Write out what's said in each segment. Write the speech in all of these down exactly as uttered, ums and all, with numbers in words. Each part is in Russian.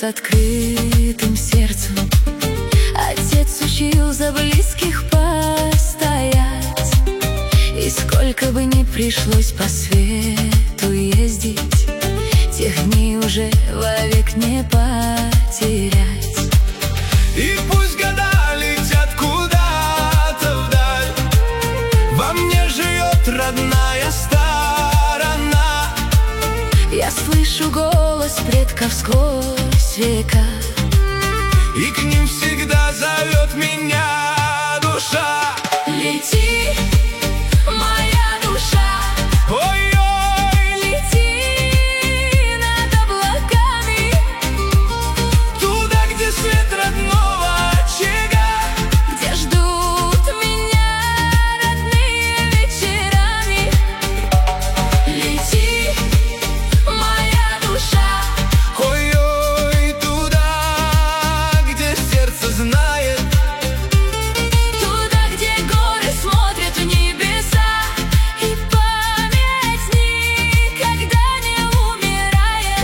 с открытым сердцем. Отец учил за близких постоять, и сколько бы ни пришлось по свету ездить, тех дней уже вовек не потерять. И пусть года летят куда-то вдаль, во мне живет родная сторона. Я слышу голос предков сквозь века, и к ним всегда зовет меня душа. Лети, моя душа, Ой-ой, лети над облаками, туда, где свет родного очага, где ждут меня родные вечерами. Лети, моя душа, ой-ой, туда, где сердце знает, туда, где горы смотрят в небеса, и память никогда не умирает.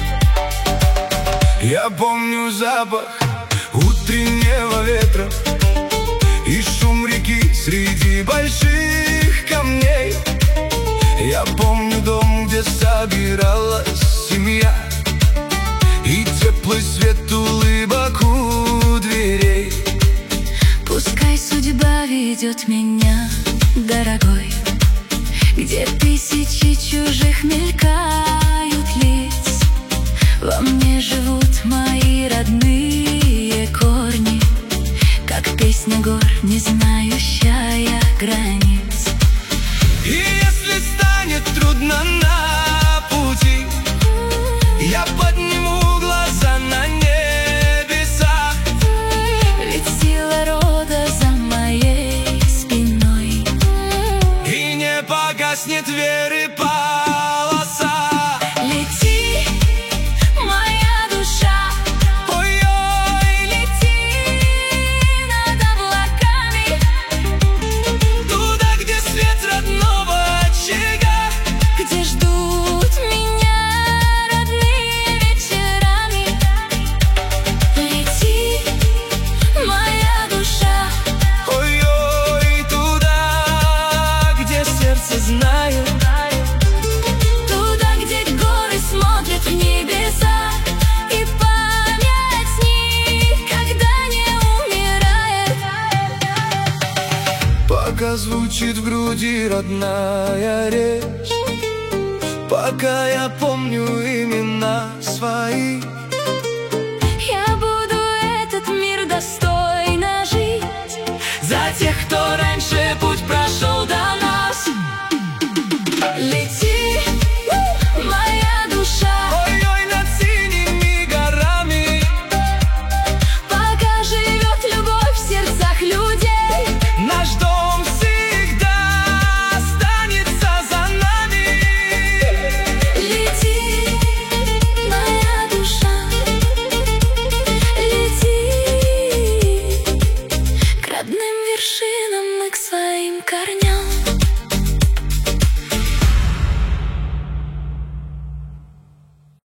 Я помню запах утреннего ветра и шум реки среди больших камней. Я помню дом, где собиралась семья, и теплый свет улыбок у дверей. Пускай судьба ведет меня, дорогой, где тысячи чужих мелькают лиц, во мне живут мои родные корни, как песня гор, не знающая границ. И если станет трудно на пути, я подниму глаза на небеса, Ведь сила рода за моей спиной, и не погаснет веры полоса. Лети, моя душа, Ой-ой, лети над облаками, туда, где свет родного очага, где ждут меня родные вечерами. Лети, моя душа, ой-ой, туда, где сердце знает, туда, где горы смотрят в небеса, и память никогда не умирает. пока звучит в груди родная речь, пока я помню имена свои.